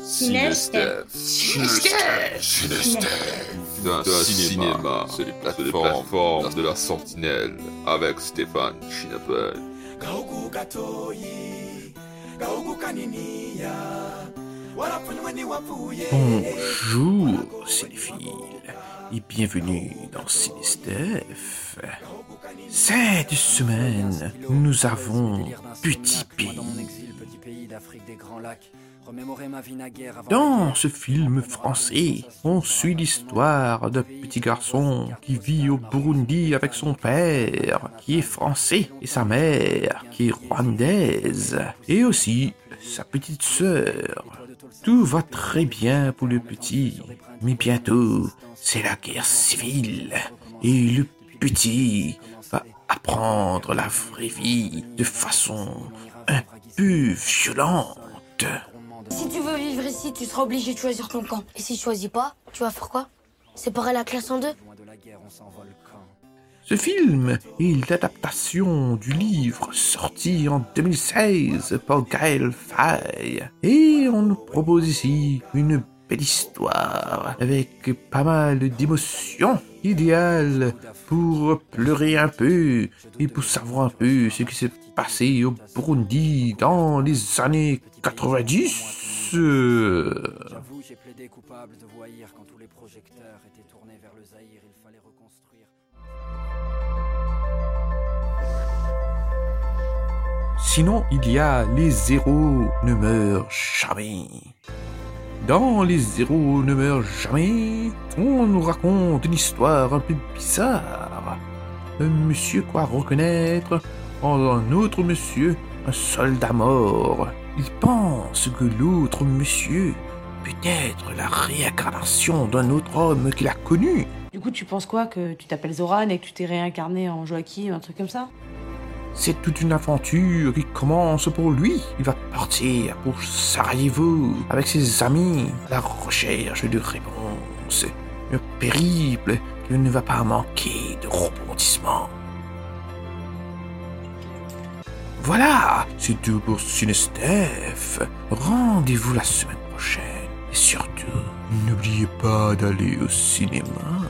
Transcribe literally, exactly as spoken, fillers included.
Cinestef. Cinestef. Cinestef. D'un cinéma, c'est les plateformes de la Sentinelle avec Stéphane Chinapel. Bonjour cinéphiles et bienvenue dans Cinestef. Cette semaine, nous avons Petit Pays. Dans ce film français, on suit l'histoire d'un petit garçon qui vit au Burundi avec son père, qui est français, et sa mère, qui est rwandaise, et aussi sa petite sœur. Tout va très bien pour le petit, mais bientôt, c'est la guerre civile, et le petit va apprendre la vraie vie de façon un peu violente. Si tu veux vivre ici, tu seras obligé de choisir ton camp. Et si tu choisis pas, tu vas faire quoi? Séparer la classe en deux? Ce film est l'adaptation du livre sorti en deux mille seize par Gaël Faye. Et on nous propose ici une belle histoire avec pas mal d'émotions, idéale pour pleurer un peu et pour savoir un peu ce qui s'est passé au Burundi dans les années quatre-vingt-dix. J'avoue, j'ai plaidé coupable de voyir quand tous les projecteurs étaient tournés vers le Zaïre, il fallait reconstruire. Sinon, il y a Les héros ne meurent jamais. Dans Les héros ne meurent jamais, on nous raconte une histoire un peu bizarre. Un monsieur croit reconnaître en un autre monsieur un soldat mort. Il pense que l'autre monsieur peut être la réincarnation d'un autre homme qu'il a connu. Du coup, tu penses quoi? Que tu t'appelles Zoran et que tu t'es réincarné en Joachim, un truc comme ça? C'est toute une aventure qui commence pour lui. Il va partir pour Sarajevo avec ses amis à la recherche de réponses. Un périple qui ne va pas manquer de rebondissements. Voilà, c'est tout pour Cinestef. Rendez-vous la semaine prochaine. Et surtout, n'oubliez pas d'aller au cinéma.